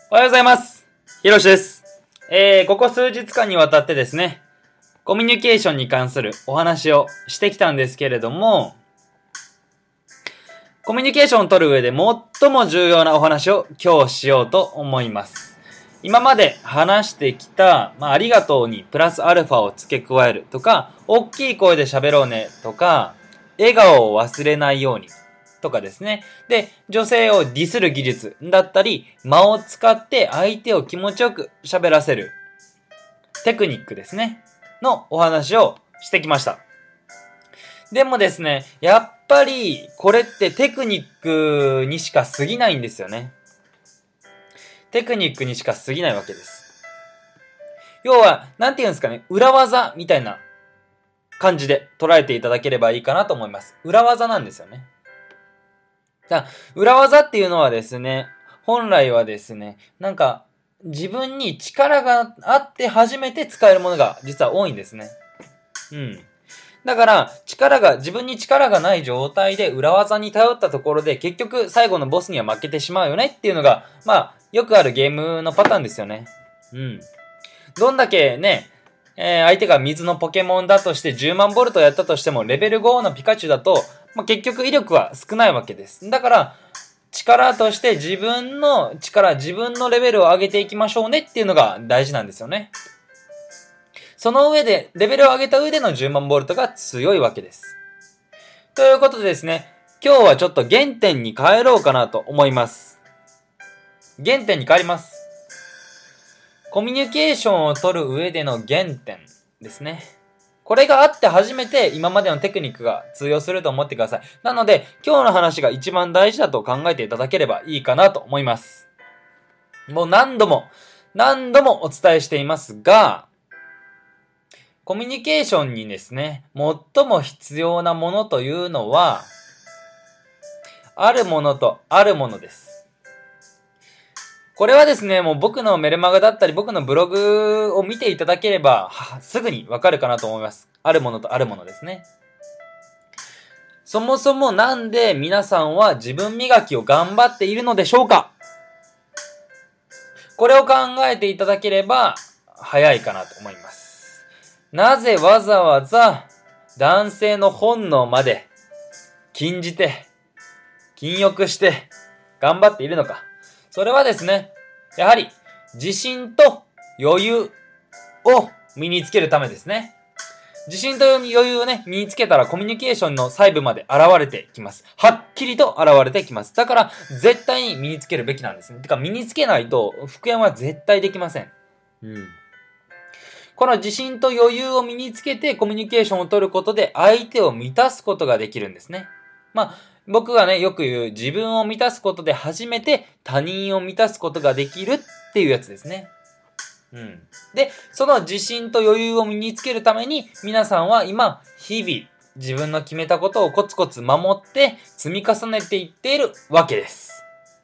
おはようございます。ひろしです。ここ数日間にわたってですね、コミュニケーションに関するお話をしてきたんですけれども、コミュニケーションを取る上で最も重要なお話を今日しようと思います。今まで話してきた、ありがとうにプラスアルファを付け加えるとか、大きい声で喋ろうねとか、笑顔を忘れないようにとかですね。で、女性をディスる技術だったり、間を使って相手を気持ちよく喋らせるテクニックですね。のお話をしてきました。でもですね、やっぱりこれってテクニックにしか過ぎないんですよね。テクニックにしか過ぎないわけです。要は、なんて言うんですかね、裏技みたいな感じで捉えていただければいいかなと思います。裏技なんですよね。裏技っていうのはですね、本来はですね、自分に力があって初めて使えるものが実は多いんですね。だから、自分に力がない状態で裏技に頼ったところで結局最後のボスには負けてしまうよねっていうのが、よくあるゲームのパターンですよね。どんだけね、相手が水のポケモンだとして10万ボルトやったとしてもレベル5のピカチュウだと、結局威力は少ないわけです。だから、力として自分のレベルを上げていきましょうねっていうのが大事なんですよね。その上で、レベルを上げた上での10万ボルトが強いわけです。ということでですね、今日はちょっと原点に帰ろうかなと思います。原点に帰ります。コミュニケーションを取る上での原点ですね。これがあって初めて今までのテクニックが通用すると思ってください。なので、今日の話が一番大事だと考えていただければいいかなと思います。もう何度もお伝えしていますが、コミュニケーションにですね、最も必要なものというのは、あるものとあるものです。これはですね、もう僕のメルマガだったり僕のブログを見ていただければ、すぐにわかるかなと思います。あるものとあるものですね。そもそもなんで皆さんは自分磨きを頑張っているのでしょうか？これを考えていただければ早いかなと思います。なぜわざわざ男性の本能まで禁欲して頑張っているのか。それはですね、やはり自信と余裕を身につけるためですね。自信と余裕をね、身につけたらコミュニケーションの細部まで現れてきます。はっきりと現れてきます。だから絶対に身につけるべきなんですね。てか身につけないと復縁は絶対できません。この自信と余裕を身につけてコミュニケーションを取ることで相手を満たすことができるんですね。僕がね、よく言う自分を満たすことで初めて他人を満たすことができるっていうやつですね。で、その自信と余裕を身につけるために皆さんは今、日々自分の決めたことをコツコツ守って積み重ねていっているわけです。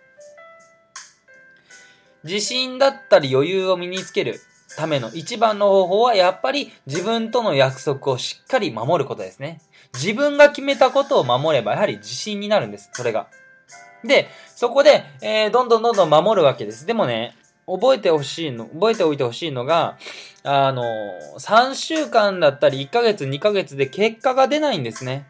自信だったり余裕を身につけるための一番の方法はやっぱり自分との約束をしっかり守ることですね。自分が決めたことを守ればやはり自信になるんです。それが。で、そこで、どんどん守るわけです。でもね、覚えておいてほしいのが、3週間だったり1ヶ月2ヶ月で結果が出ないんですね。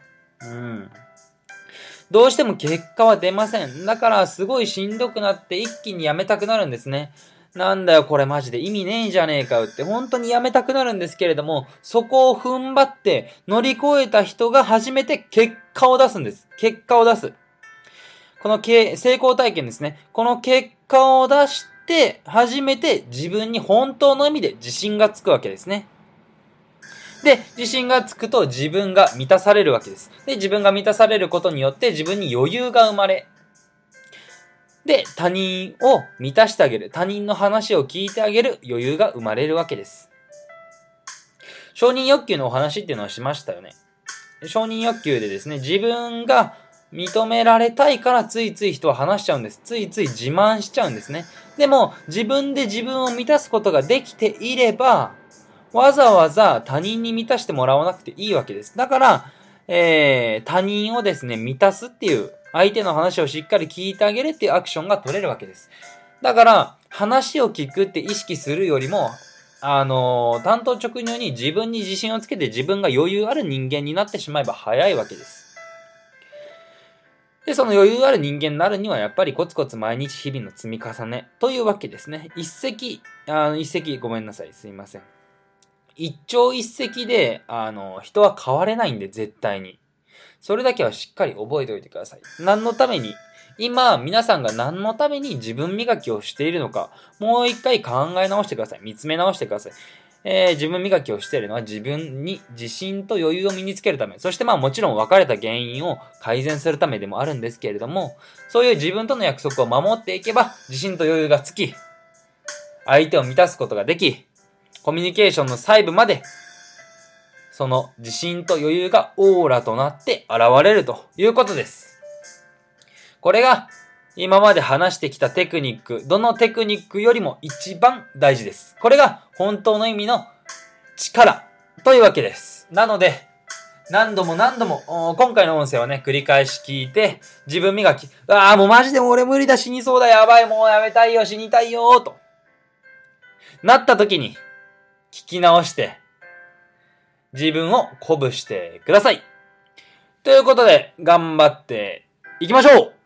どうしても結果は出ません。だからすごいしんどくなって一気にやめたくなるんですね。なんだよこれマジで意味ねえじゃねえかよって本当にやめたくなるんですけれども、そこを踏ん張って乗り越えた人が初めて結果を出すんです。結果を出す。この成功体験ですね。この結果を出して初めて自分に本当の意味で自信がつくわけですね。で、自信がつくと自分が満たされるわけです。で、自分が満たされることによって自分に余裕が生まれ、で、他人を満たしてあげる。他人の話を聞いてあげる余裕が生まれるわけです。承認欲求のお話っていうのをしましたよね。承認欲求でですね、自分が認められたいからついつい人は話しちゃうんです。ついつい自慢しちゃうんですね。でも、自分で自分を満たすことができていれば、わざわざ他人に満たしてもらわなくていいわけです。だから、他人をですね、満たすっていう、相手の話をしっかり聞いてあげるっていうアクションが取れるわけです。 だから、話を聞くって意識するよりも、単刀直入に自分に自信をつけて自分が余裕ある人間になってしまえば早いわけです。で、その余裕ある人間になるにはやっぱりコツコツ毎日日々の積み重ねというわけですね。一石ごめんなさい。すいません。一朝一夕で、人は変われないんで、絶対に。それだけはしっかり覚えておいてください。何のために、今、皆さんが何のために自分磨きをしているのか、もう一回考え直してください。見つめ直してください。自分磨きをしているのは自分に自信と余裕を身につけるため。そしてもちろん別れた原因を改善するためでもあるんですけれども、そういう自分との約束を守っていけば、自信と余裕がつき、相手を満たすことができ、コミュニケーションの細部まで、その自信と余裕がオーラとなって現れるということです。これが今まで話してきたテクニック、どのテクニックよりも一番大事です。これが本当の意味の力というわけです。なので、何度も今回の音声はね、繰り返し聞いて、自分磨き、もうマジでも俺無理だ、死にそうだ、やばい、もうやめたいよ、死にたいよ、と。なった時に、聞き直して、自分を鼓舞してください。ということで、頑張っていきましょう。